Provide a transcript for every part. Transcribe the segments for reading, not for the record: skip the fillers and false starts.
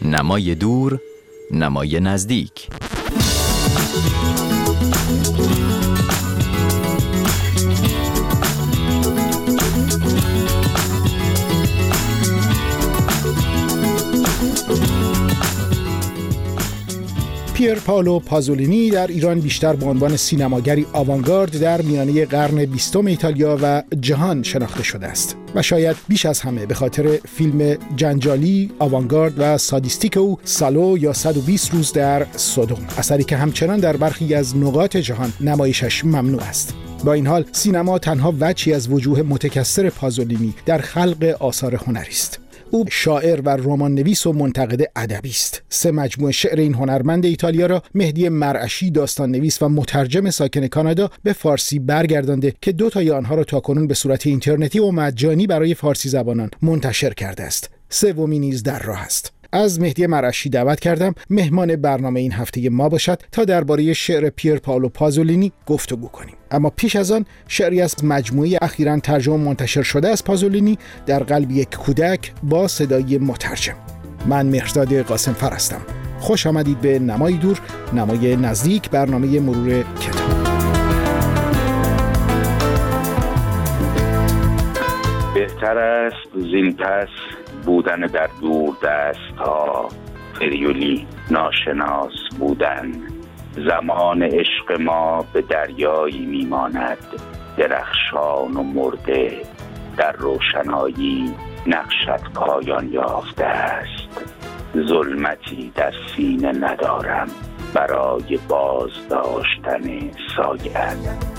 نمای دور، نمای نزدیک. پیر پائولو پازولینی در ایران بیشتر به عنوان سینماگری آوانگارد در میانه قرن 20 ایتالیا و جهان شناخته شده است و شاید بیش از همه به خاطر فیلم جنجالی، آوانگارد و سادیستیک او سالو یا 120 روز در سودوم، اثری که همچنان در برخی از نقاط جهان نمایشش ممنوع است. با این حال سینما تنها وجهی از وجوه متکثر پازولینی در خلق آثار هنری است. او شاعر و رمان نویس و منتقد ادبی است. 3 مجموعه شعر این هنرمند ایتالیا را مهدی مرعشی، داستان نویس و مترجم ساکن کانادا، به فارسی برگردانده که 2 تای آنها را تاکنون به صورت اینترنتی و مجانی برای فارسی زبانان منتشر کرده است. 3می نیز در راه است. از مهدی مرعشی دعوت کردم مهمان برنامه این هفته ما باشد تا درباره شعر پیر پائولو پازولینی گفتگو کنیم. اما پیش از آن شعری از مجموعه اخیراً ترجمه منتشر شده از پازولینی، در قلب یک کودک، با صدای مترجم. من مهرزاد قاسم فر هستم. خوش آمدید به نمای دور، نمای نزدیک، برنامه مرور کتاب. بهتر است زین پس بودن در دور دست ها، فریولی ناشناس بودن. زمان عشق ما به دریایی میماند، درخشان و مرده در روشنایی نقشت پایان یافته است. ظلمتی در سینه ندارم برای باز داشتن سایه‌ات.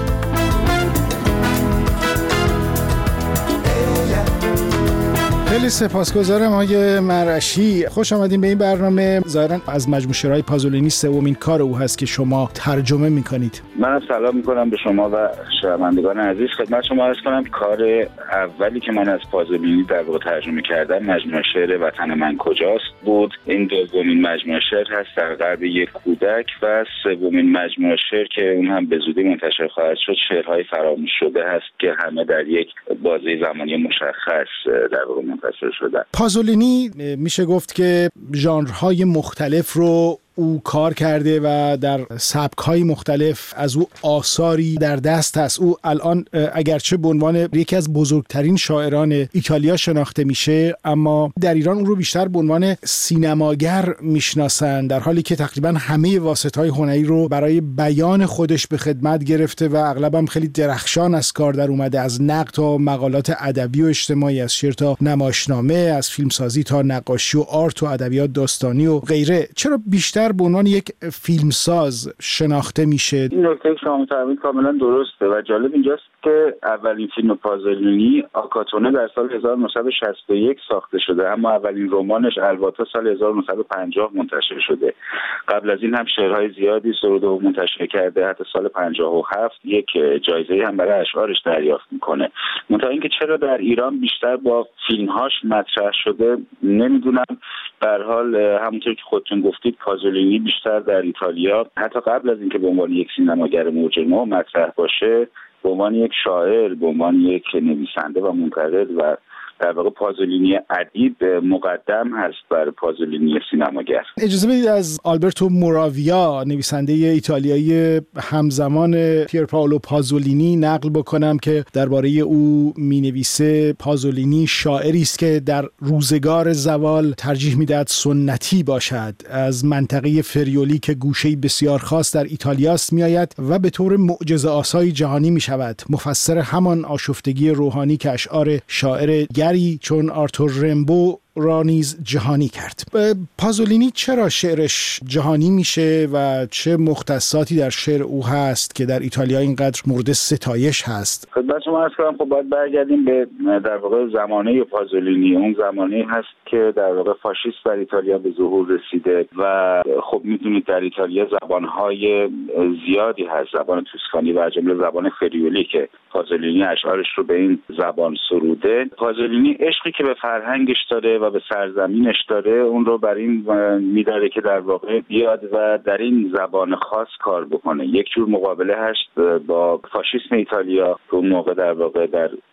خیلی سپاسگزارم آقای مرعشی. خوش آمدین به این برنامه. ظاهراً از مجموعه شعرهای پازولینی 3مین کار او هست که شما ترجمه میکنید. من سلام میکنم به شما و شنوندگان عزیز. خدمت شما عرض کنم کار اولی که من از پازولینی در واقع ترجمه کردم مجموعه شعر وطن من کجاست بود. این 2مین مجموعه شعر هست در قلب یک کودک و 3مین مجموعه شعر که اون هم به زودی منتشر خواهد شد شعرهای فراموش شده هست که همه در یک بازه زمانی مشخص در واقع منتشر شده. پازولینی میشه گفت که ژانرهای مختلف رو او کار کرده و در سبک‌های مختلف از او آثاری در دست هست. او الان اگرچه به عنوان یکی از بزرگترین شاعران ایتالیا شناخته میشه، اما در ایران اون رو بیشتر به عنوان سینماگر میشناسن، در حالی که تقریبا همه واسطه‌های هنری رو برای بیان خودش به خدمت گرفته و اغلبم خیلی درخشان از کار در اومده، از نقد تا مقالات ادبی و اجتماعی، از شعر تا نمایشنامه، از فیلمسازی تا نقاشی و آرت و ادبیات داستانی و غیره. چرا بیشتر به عنوان یک فیلمساز شناخته میشه؟ این نکته که شما می‌فرمایید کاملا درسته و جالب اینجاست که اولین فیلم پازولینی آکاتونه در سال 1961 ساخته شده، اما اولین رمانش الواتا سال 1950 منتشر شده. قبل از این هم شعرهای زیادی سروده و منتشر کرده، حتی سال 57 یک جایزه هم برای اشعارش دریافت میکنه. منتها اینکه چرا در ایران بیشتر با فیلمهاش مطرح شده نمیدونم. به هر حال همونطور که خودتون گفتید پازولینی بیشتر در ایتالیا حتی قبل از اینکه به عنوان یک سینماگر موج نو مطرح باشه، به عنوان یک شاعر، به عنوان یک نویسنده و منتقد و در واقع پازولینی ادیب مقدم هست بر پازولینی سینماگر. اجازه بدید از آلبرتو موراویا، نویسنده ایتالیایی همزمان پیر پائولو پازولینی، نقل بکنم که درباره او می‌نویسه پازولینی شاعری است که در روزگار زوال ترجیح می‌دهد سنتی باشد، از منطقه فریولی که گوشه‌ای بسیار خاص در ایتالیاست می‌آید و به طور معجزه‌آسای جهانی می‌شود، مفسر همان آشفتگی روحانی که اشعار شاعر گری چون آرتور رمبو را نیز جهانی کرد. پازولینی چرا شعرش جهانی میشه و چه مختصاتی در شعر او هست که در ایتالیا اینقدر مورد ستایش هست؟ خدمت شما عرض کنم خب باید برگردیم به در واقع زمانه پازولینی. اون زمانه هست که در واقع فاشیست در ایتالیا به ظهور رسیده و خب میدونید در ایتالیا زبانهای زیادی هست، زبان توسکانی و جمله زبان فریولی که پازولینی اشعارش رو به این زبان سروده. پازولینی عشقی که به فرهنگش داره و به سرزمینش داره اون رو بر این میداره که در واقع بیاد و در این زبان خاص کار بکنه. یک جور مقابله هست با فاشیسم ایتالیا که اون موقع در واقع در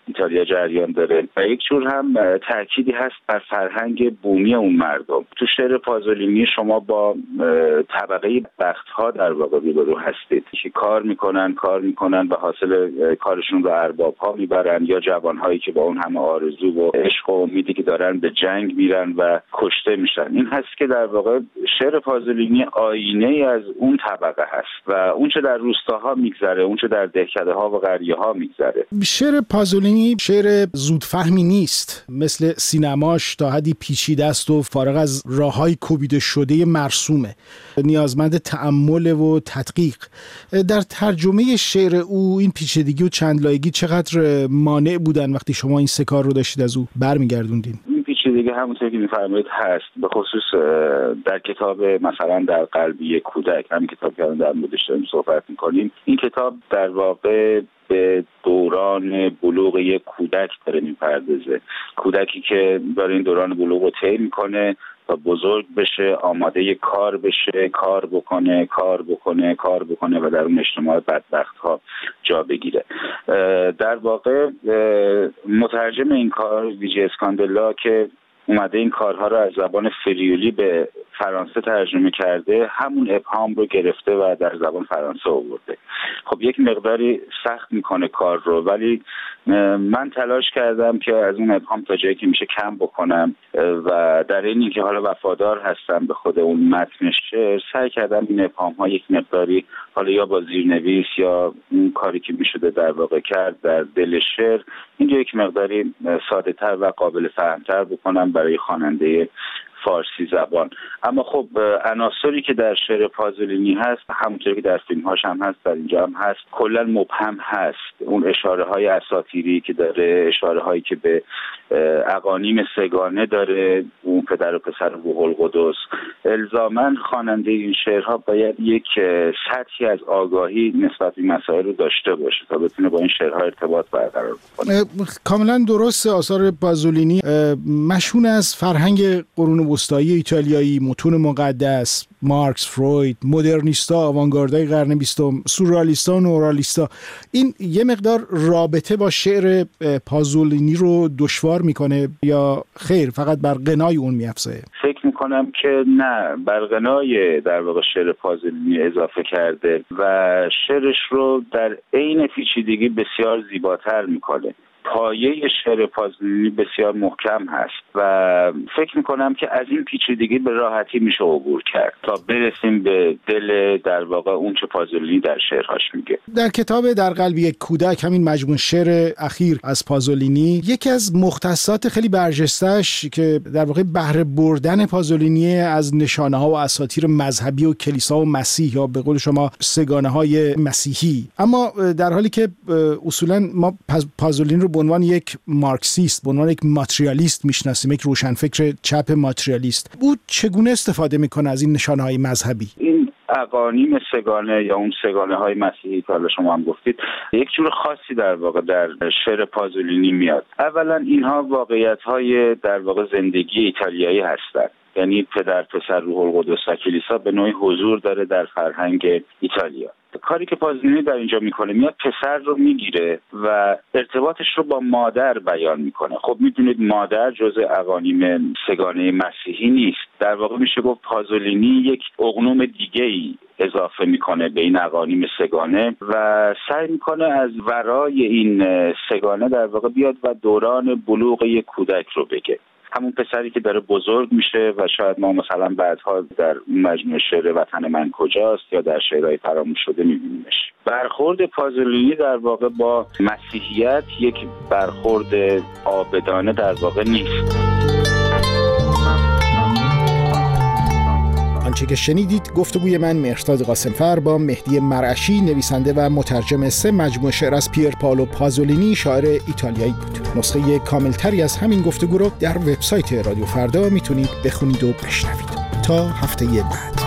ایتالیا جریان داره و یک جور هم تأکیدی هست بر فرهنگ بومی اون مردم. تو شعر پازولینی شما با طبقه بخت‌ها در واقع روبرو هستید که کار میکنن و حاصل کارشون رو ارباب‌ها میبرن یا جوانهایی که با اون همه آرزو و عشق و امیدی که دارن به جنگ میرن و کشته میشن. این هست که در واقع شعر پازولینی آینه ای از اون طبقه هست و اون چه در روستاها میگذره، اون چه در دهکده‌ها و قریه‌ها میگذره. شعر پازولینی شعر زودفهمی نیست، مثل سینماش تا حدی پیچیده است و فارغ از راه‌های کوبیده شده مرسومه، نیازمند تأمل و تدقیق. در ترجمه شعر او این پیچیدگی و چندلایگی چقدر مانع بودن وقتی شما این سه کار رو داشتید از او برمیگردوندین؟ این پیچیدگی همونطور که می‌فرمایید هست، به خصوص در کتاب مثلا در قلبی کودک، همین کتاب که در موردش داریم صحبت می‌کنیم، این کتاب در واقع به دوران بلوغ یک کودک داره میپردازه. کودکی که داره این دوران بلوغ رو طی میکنه تا بزرگ بشه، آماده کار بشه، کار بکنه و در اون اجتماع بدبخت ها جا بگیره. در واقع مترجم این کار ویجی اسکاندلا که اومده این کارها رو از زبان فریولی به فرانسه ترجمه کرده، همون ابهام رو گرفته و در زبان فرانسه آورده. خب یک مقداری سخت میکنه کار رو، ولی من تلاش کردم که از اون ابهام تا جایی که میشه کم بکنم و در این که حالا وفادار هستم به خود اون متن شعر، سعی کردم این ابهام ها یک مقداری حالا یا با زیرنویس یا اون کاری که میشده در واقع کرد در دل شعر، اینجا یک مقداری ساده تر و قابل فهمتر بکنم برای خواننده فارسی زبان. اما خب عناصری که در شعر پازولینی هست، همونطوری که در فیلم‌هاش هم هست، در اینجا هم هست، کلا مبهم هست. اون اشاره‌های اساطیری که داره، اشاره‌هایی که به اقانیم سگانه داره، اون پدر و پسر روح القدس، الزاماً خواننده این شعرها باید یک سطحی از آگاهی نسبت به مسائل رو داشته باشه تا بتونه با این شعرها ارتباط برقرار کنه. کاملا درست. آثار پازولینی مشهون از فرهنگ قرون وسطایی ایتالیایی، متون مقدس، مارکس، فروید، مدرنیستا، آوانگاردای قرن 20، سورئالیستا و نورالیستا. این یه مقدار رابطه با شعر پازولینی رو دشوار میکنه یا خیر فقط بر غنای اون میافزایه؟ فکر میکنم که نه، بر غنای در واقع شعر پازولینی اضافه کرده و شعرش رو در عین پیچیدگی بسیار زیباتر میکنه. پایه شعر پازولینی بسیار محکم هست و فکر میکنم که از این پیچیدگی به راحتی میشه عبور کرد تا برسیم به دل در واقع اون چه پازولینی در شعرهاش میگه. در کتاب در قلب یک کودک، همین مجموع شعر اخیر از پازولینی، یکی از مختصات خیلی برجسته‌اش که در واقع بهره بردن پازولینی از نشانه‌ها و اساطیر مذهبی و کلیسا و مسیح، یا به قول شما سگانه‌های مسیحی. اما در حالی که اصولاً ما پازولینی رو به عنوان یک مارکسیست، به عنوان یک ماتریالیست میشناسیم، یک روشنفکر چپ ماتریالیست، او چگونه استفاده میکنه از این نشانه‌های مذهبی؟ این اقانیم سگانه یا اون سگانه های مسیحی که حالا شما هم گفتید، یک جور خاصی در واقع در شعر پازولینی میاد. اولا اینها واقعیت های در واقع زندگی ایتالیایی هستند، یعنی پدر پسر روح القدس و کلیسا به نوعی حضور داره در فرهنگ ایتالیا. کاری که پازولینی در اینجا میکنه، میاد پسر رو میگیره و ارتباطش رو با مادر بیان میکنه. خب میدونید مادر جزء اقانیم سگانه مسیحی نیست. در واقع میشه گفت پازولینی یک اقنوم دیگه ای اضافه میکنه به این اقانیم سگانه و سعی میکنه از ورای این سگانه در واقع بیاد و دوران بلوغ یک کودک رو بگه. همون پسری که داره بزرگ میشه و شاید ما مثلا بعدها در مجموعه شعر وطن من کجاست یا در شعرهای فراموش شده میبینیمش. برخورد پازولینی در واقع با مسیحیت یک برخورد عابدانه در واقع نیست. آنچه که شنیدید گفتگوی من مهرزاد قاسمفر با مهدی مرعشی، نویسنده و مترجم 3 مجموعه شعر از پییر پائولو پازولینی، شاعر ایتالیایی بود. نسخه کاملتری از همین گفتگو رو در وبسایت رادیو فردا میتونید بخونید و بشنوید. تا هفته بعد.